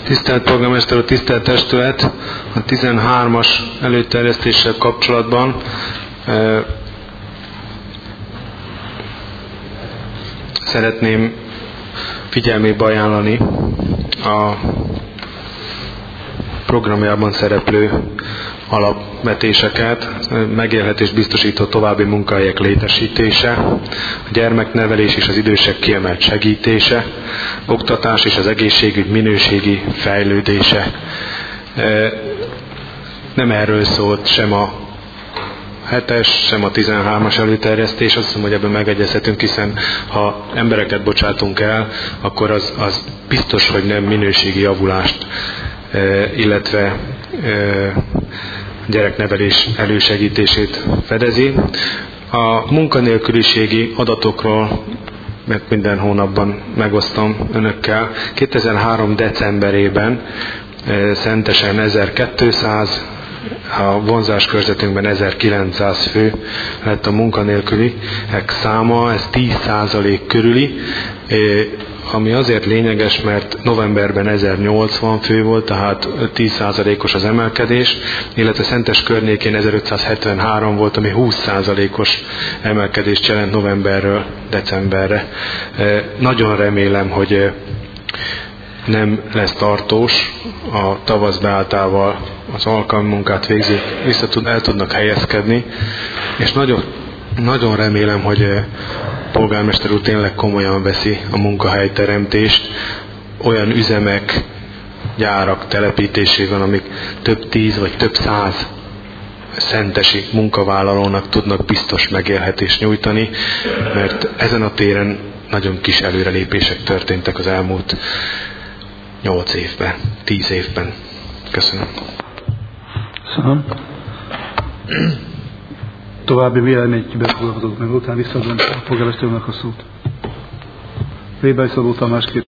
Tisztelt polgármester úr, tisztelt testület! A 13-as előterjesztéssel kapcsolatban szeretném figyelmébe ajánlani a programjában szereplő alapvetéseket, megélhetést biztosító további munkahelyek létesítése, a gyermeknevelés és az idősek kiemelt segítése, oktatás és az egészségügy minőségi fejlődése. Nem erről szólt sem a 7-es, sem a 13-as előterjesztés, azt hiszem, hogy ebben megegyezhetünk, hiszen ha embereket bocsátunk el, akkor az biztos, hogy nem minőségi javulást, illetve gyereknevelés elősegítését fedezi. A munkanélküliségi adatokról, mert minden hónapban megosztom önökkel, 2003. decemberében Szentesen 1200, a vonzás körzetünkben 1900 fő lett a munkanélküliek száma, ez 10% körüli, ami azért lényeges, mert novemberben 1080 fő volt, tehát 10%-os az emelkedés, illetve Szentes környékén 1573 volt, ami 20%-os emelkedést jelent novemberről decemberre. Nagyon remélem, hogy nem lesz tartós, a tavasz beálltával az alkalmi munkát végzők el tudnak helyezkedni, és nagyon remélem, hogy polgármester úr tényleg komolyan veszi a munkahelyteremtést, olyan üzemek, gyárak telepítésével, amik több 10 vagy több 100 szentesi munkavállalónak tudnak biztos megélhetést nyújtani, mert ezen a téren nagyon kis előrelépések történtek az elmúlt 8 évben, 10 évben. Köszönöm. Köszönöm. További véleményt befogadok meg, utána visszaadom a polgármesternek a szót. Rébai Szabó Tamás